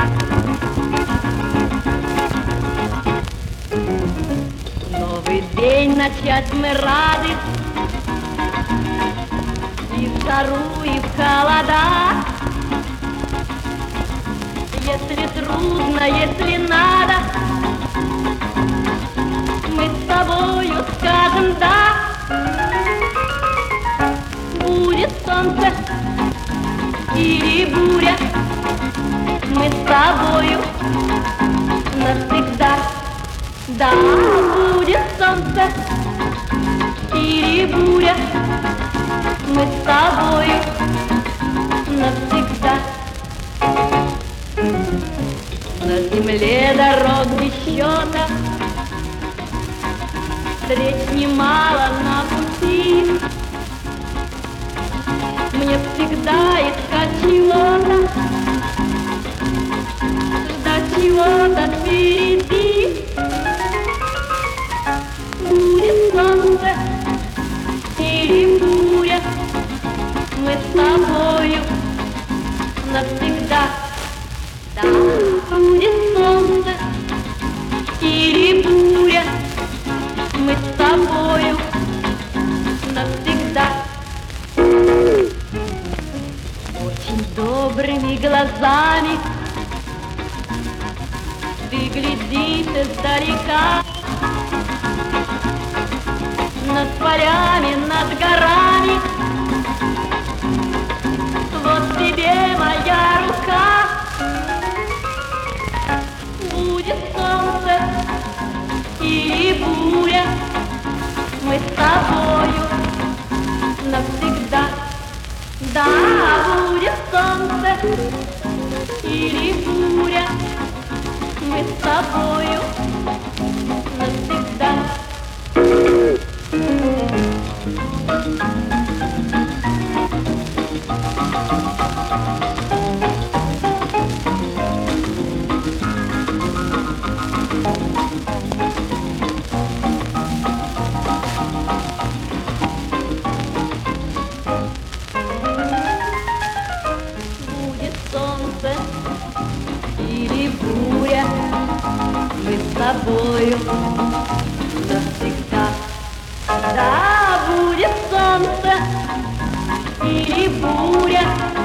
Новый день начать мы рады, и в жару, и в холода. Если трудно, если надо, мы с тобою скажем «да». Будет солнце или буря, мы с тобою навсегда. Да, будет солнце или буря, мы с тобою навсегда. На земле дорог без счета, встреч немало на пути. Мне всегда искать чего-то, ждать чего-то впереди. Будет солнце или буря, мы с тобою навсегда. Да, будет солнце или буря, мы с тобою навсегда. Очень добрыми глазами ты глядишь издалека, над полями, над горами. Вот тебе моя рука. Будет солнце или буря, мы с тобою навсегда. Да, будет солнце или буря, мы с тобою навсегда. Или буря, мы с тобою навсегда. Да, будет солнце или буря,